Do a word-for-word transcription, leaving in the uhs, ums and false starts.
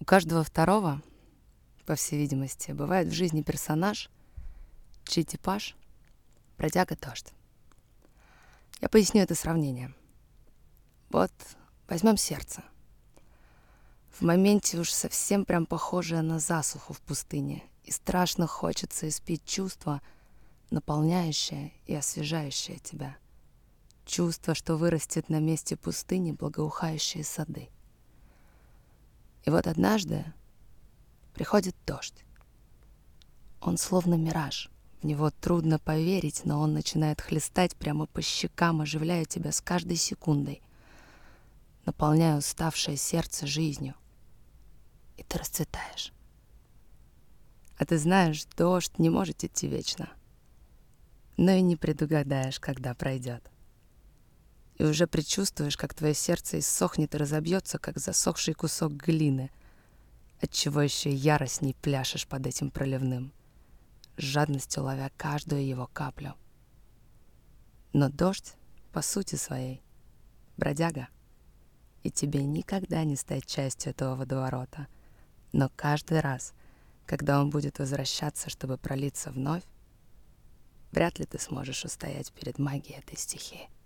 У каждого второго, по всей видимости, бывает в жизни персонаж, чей типаж — бродяга-дождь. Я поясню это сравнение. Вот возьмем сердце. В моменте уж совсем прям похожее на засуху в пустыне, и страшно хочется испить чувство, наполняющее и освежающее тебя. Чувство, что вырастет на месте пустыни благоухающие сады. И вот однажды приходит дождь. Он словно мираж. В него трудно поверить, но он начинает хлестать прямо по щекам, оживляя тебя с каждой секундой, наполняя уставшее сердце жизнью. И ты расцветаешь. А ты знаешь, дождь не может идти вечно, но и не предугадаешь, когда пройдет. И уже предчувствуешь, как твое сердце иссохнет и разобьется, как засохший кусок глины, отчего еще яростней пляшешь под этим проливным, с жадностью ловя каждую его каплю. Но дождь, по сути своей, бродяга, и тебе никогда не стать частью этого водоворота. Но каждый раз, когда он будет возвращаться, чтобы пролиться вновь, вряд ли ты сможешь устоять перед магией этой стихии.